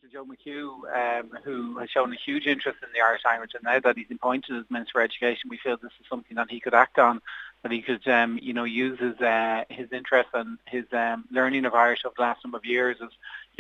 Dr. Joe McHugh, who has shown a huge interest in the Irish language, and now that he's appointed as Minister for Education, we feel this is something that he could act on, that he could, use his interest and his learning of Irish over the last number of years as,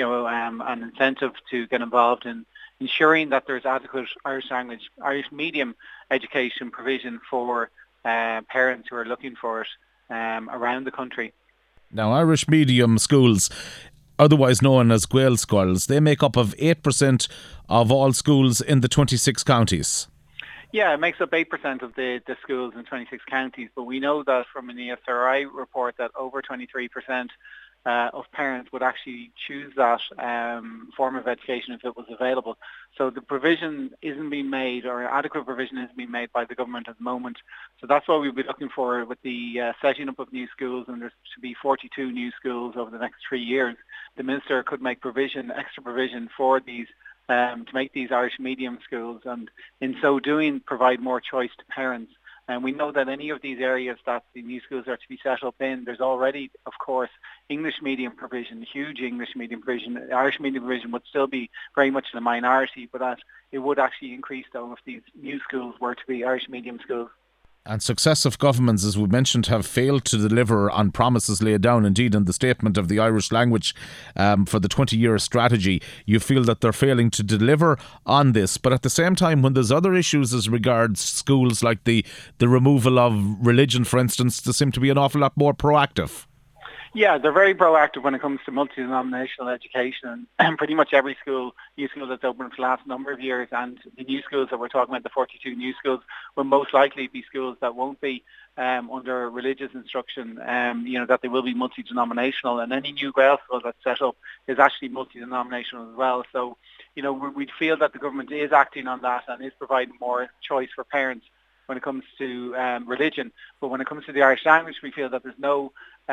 an incentive to get involved in ensuring that there's adequate Irish medium education provision for parents who are looking for it around the country. Now, Irish medium schools, otherwise known as Gael schools, they make up of 8% of all schools in the 26 counties. Yeah, it makes up 8% of the schools in 26 counties, but we know that from an ESRI report that over 23% of parents would actually choose that form of education if it was available. So the provision isn't being made, or adequate provision isn't being made by the government at the moment. So that's what we'll be looking for with the setting up of new schools, and there should be 42 new schools over the next 3 years. The Minister could make extra provision for these to make these Irish medium schools, and in so doing provide more choice to parents. And we know that any of these areas that the new schools are to be set up in, there's already, of course, English medium provision, huge English medium provision. The Irish medium provision would still be very much in the minority, but that it would actually increase though if these new schools were to be Irish medium schools. And successive governments, as we mentioned, have failed to deliver on promises laid down, indeed, in the statement of the Irish language for the 20-year strategy. You feel that they're failing to deliver on this. But at the same time, when there's other issues as regards schools, like the removal of religion, for instance, they seem to be an awful lot more proactive. Yeah, they're very proactive when it comes to multi-denominational education, and pretty much every new school that's opened for the last number of years, and the new schools that we're talking about, the 42 new schools, will most likely be schools that won't be under religious instruction, that they will be multi-denominational, and any new Gael school that's set up is actually multi-denominational as well. So, we feel that the government is acting on that and is providing more choice for parents when it comes to religion. But when it comes to the Irish language, we feel that there's no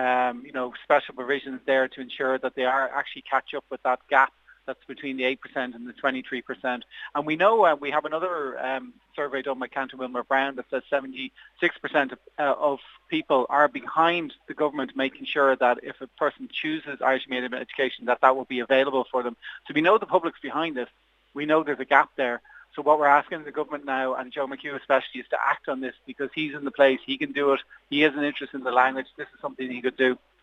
special provisions there to ensure that they are actually catch up with that gap that's between the 8% and the 23%. And we know we have another survey done by Cantor Wilmer Brown that says 76% of people are behind the government making sure that if a person chooses Irish medium education, that will be available for them. So we know the public's behind this. We know there's a gap there. So what we're asking the government now, and Joe McHugh especially, is to act on this, because he's in the place, he can do it, he has an interest in the language, this is something he could do.